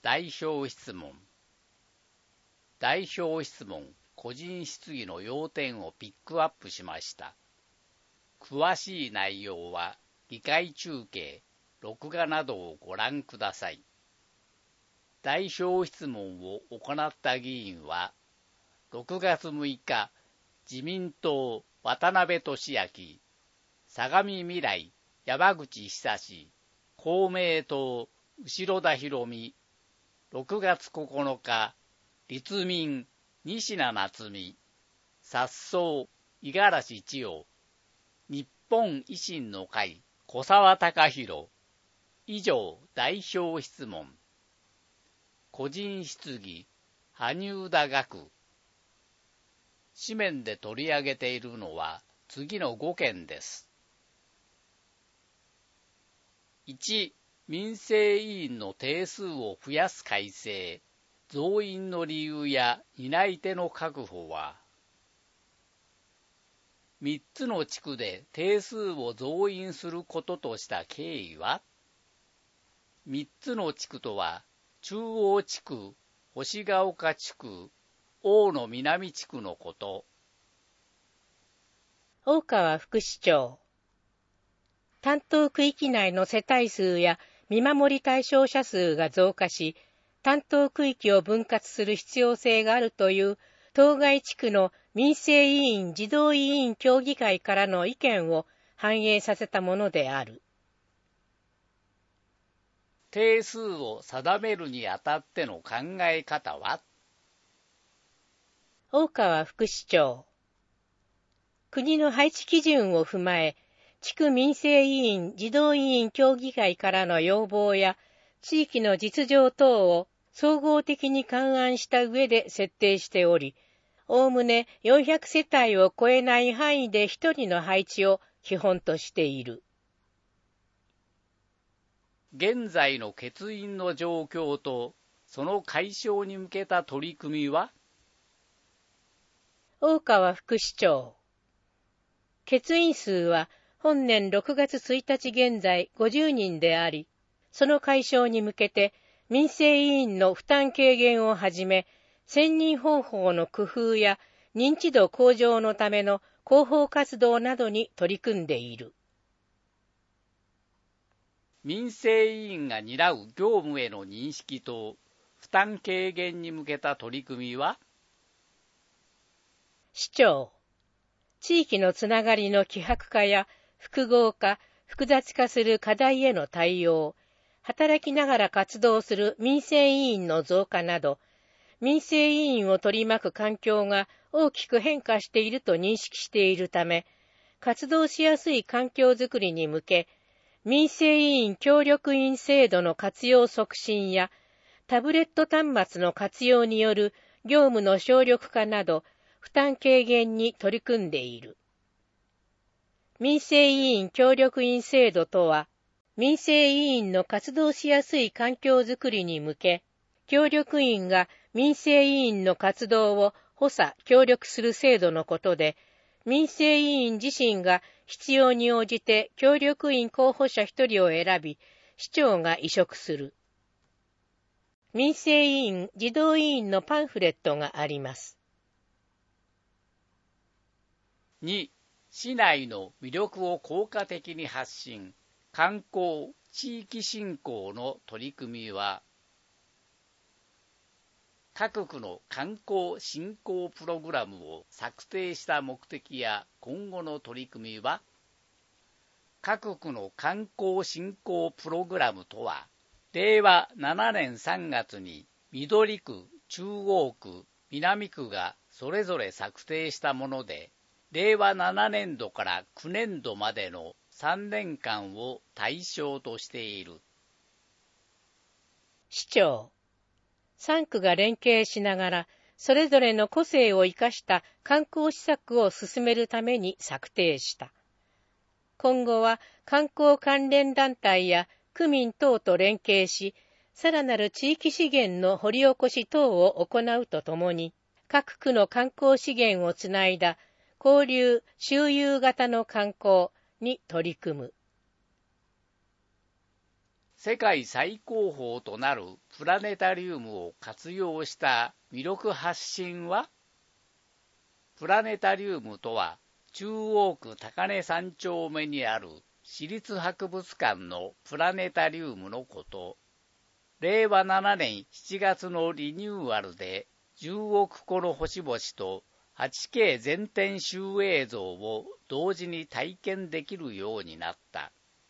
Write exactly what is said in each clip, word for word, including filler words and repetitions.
代表質問。代表質問、個人質疑の要点をピックアップしました。詳しい内容は議会中継、録画などをご覧ください。代表質問を行った議員は、ろくがつむいか、自民党渡辺俊明、相模未来山口久志、公明党後田博美、ろくがつここのか、立民西名夏美、殺走五十嵐千代、日本維新の会小沢隆弘。以上、代表質問。個人質疑、萩生田学。紙面で取り上げているのは次のごけんです。いち、民政委員の定数を増やす改正。増員の理由や担い手の確保は、みっつの地区で定数を増員することとした経緯は、みっつの地区とは、中央地区、星ヶ丘地区、大野南地区のこと。 大川副市長。担当区域内の世帯数や見守り対象者数が増加し、担当区域を分割する必要性があるという当該地区の民政委員児童委員協議会からの意見を反映させたものである。 定数を定めるにあたっての考え方は？ 大川副市長。国の配置基準を踏まえ、地区民政委員児童委員協議会からの要望や地域の実情等を総合的に勘案した上で設定しており、おおむねよんひゃくせたいを超えない範囲でひとりの配置を基本としている。 現在の欠員の状況とその解消に向けた取り組みは？ 大川副市長。欠員数は本年ろくがつついたち現在ごじゅうにんであり、その解消に向けて民政委員の負担軽減をはじめ、選任方法の工夫や認知度向上のための広報活動などに取り組んでいる。 民政委員が担う業務への認識と負担軽減に向けた取り組みは？ 市長。地域のつながりの希薄化や複合化、複雑化する課題への対応、働きながら活動する民政委員の増加など、民政委員を取り巻く環境が大きく変化していると認識しているため、活動しやすい環境づくりに向け、民政委員協力員制度の活用促進や、タブレット端末の活用による業務の省力化など、負担軽減に取り組んでいる。民政委員協力員制度とは、民政委員の活動しやすい環境づくりに向け、協力員が民政委員の活動を補佐・協力する制度のことで、民政委員自身が必要に応じて協力員候補者一人を選び、市長が委嘱する。民政委員児童委員のパンフレットがあります。 に、市内の魅力を効果的に発信、観光・地域振興の取り組みは、各区の観光振興プログラムを策定した目的や今後の取り組みは、各区の観光振興プログラムとは、れいわななねんさんがつに緑区、中央区、南区がそれぞれ策定したもので、れいわななねんどからきゅうねんどまでのさんねんかんを対象としている。 市長。さんくが連携しながら、それぞれの個性を生かした観光施策を進めるために策定した。今後は観光関連団体や区民等と連携し、さらなる地域資源の掘り起こし等を行うとともに、各区の観光資源をつないだ交流・周遊型の観光に取り組む。 世界最高峰となるプラネタリウムを活用した魅力発信は、プラネタリウムとは中央区高根さん丁目にある市立博物館のプラネタリウムのこと。れいわななねんしちがつのリニューアルでじゅうおく個の星々と はちケー 全天集映像を同時に体験できるようになった。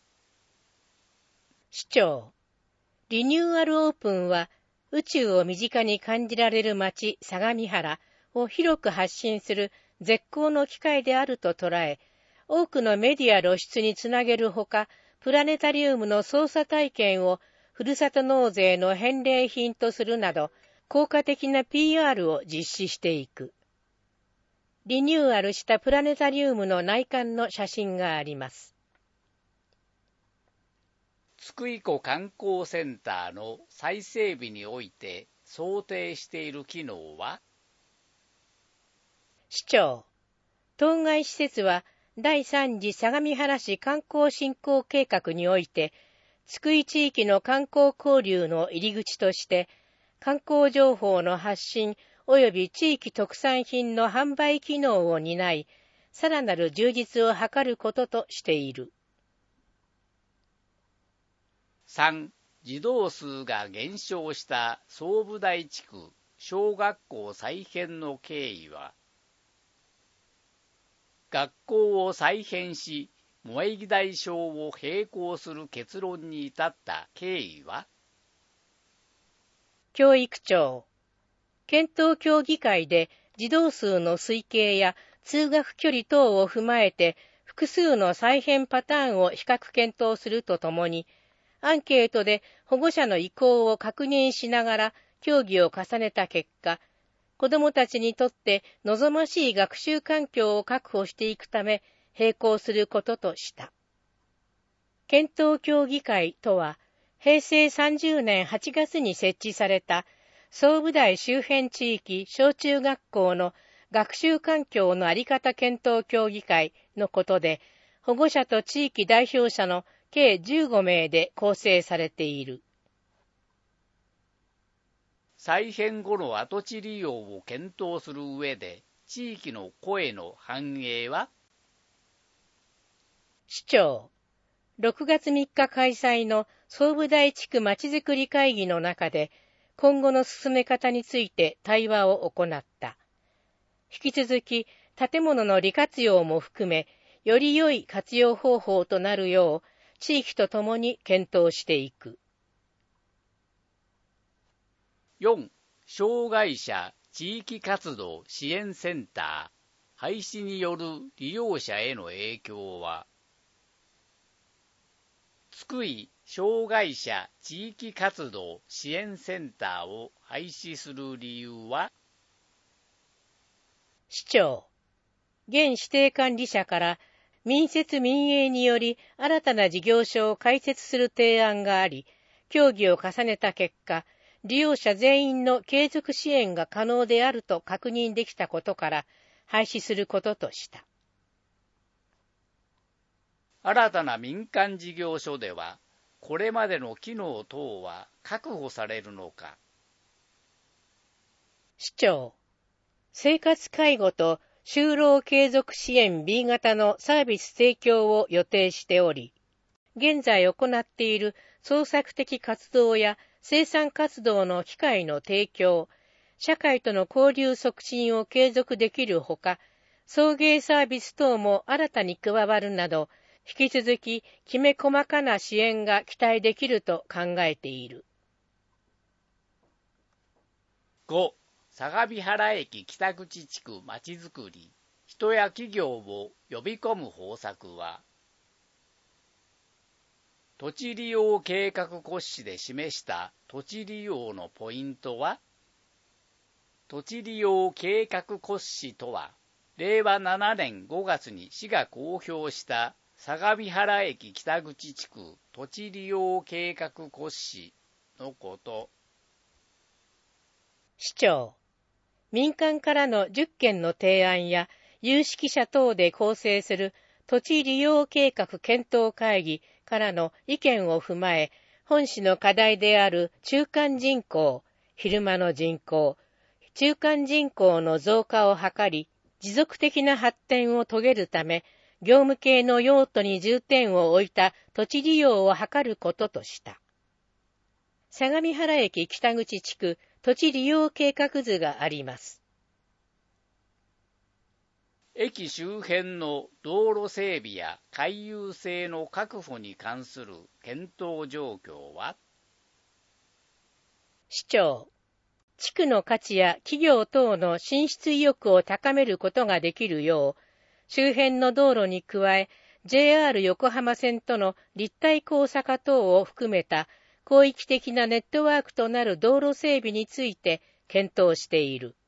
市長、リニューアルオープンは宇宙を身近に感じられる街相模原を広く発信する絶好の機会であると捉え、多くのメディア露出につなげるほか、プラネタリウムの操作体験をふるさと納税の返礼品とするなど、効果的な ピーアール を実施していく。リニューアルしたプラネタリウムの内観の写真があります。 津久井湖観光センターの再整備において想定している機能は？ 市長、当該施設はだいさん次相模原市観光振興計画において、津久井地域の観光交流の入り口として、観光情報の発信及び地域特産品の販売機能を担い、さらなる充実を図ることとしている。 さん. 児童数が減少した総武台地区小学校再編の経緯は？学校を再編し、萌木台小を閉校する結論に至った経緯は？ 教育長、検討協議会で児童数の推計や通学距離等を踏まえて複数の再編パターンを比較検討するとともに、アンケートで保護者の意向を確認しながら協議を重ねた結果、子どもたちにとって望ましい学習環境を確保していくため並行することとした。検討協議会とは、へいせいさんじゅうねんはちがつに設置された総武台周辺地域小中学校の学習環境の在り方検討協議会のことで、保護者と地域代表者の計じゅうごめいで構成されている。 再編後の跡地利用を検討する上で、地域の声の反映は？ 市長、ろくがつみっか開催の総武台地区まちづくり会議の中で、今後の進め方について対話を行った。引き続き、建物の利活用も含め、より良い活用方法となるよう、地域とともに検討していく。 よん. 障害者地域活動支援センター廃止による利用者への影響は？津久井障害者地域活動支援センターを廃止する理由は？ 市長、現指定管理者から民設民営により新たな事業所を開設する提案があり、協議を重ねた結果、利用者全員の継続支援が可能であると確認できたことから廃止することとした。 新たな民間事業所では、これまでの機能等は確保されるのか？ 市長、生活介護と就労継続支援 ビー 型のサービス提供を予定しており、現在行っている創作的活動や生産活動の機会の提供、社会との交流促進を継続できるほか、送迎サービス等も新たに加わるなど、引き続ききめ細かな支援が期待できると考えている。 ご. 相模原駅北口地区まちづくり、人や企業を呼び込む方策は？土地利用計画骨子で示した土地利用のポイントは？土地利用計画骨子とは、れいわななねんごがつに市が公表した相模原駅北口地区土地利用計画骨子のこと。 市長、民間からのじゅっけんの提案や有識者等で構成する土地利用計画検討会議からの意見を踏まえ、 本市の課題である中間人口、昼間の人口、中間人口の増加を図り、持続的な発展を遂げるため、業務系の用途に重点を置いた土地利用を図ることとした。相模原駅北口地区土地利用計画図があります。 駅周辺の道路整備や回遊性の確保に関する検討状況は？ 市長、地区の価値や企業等の進出意欲を高めることができるよう、周辺の道路に加え、ジェイアール 横浜線との立体交差化等を含めた広域的なネットワークとなる道路整備について検討している。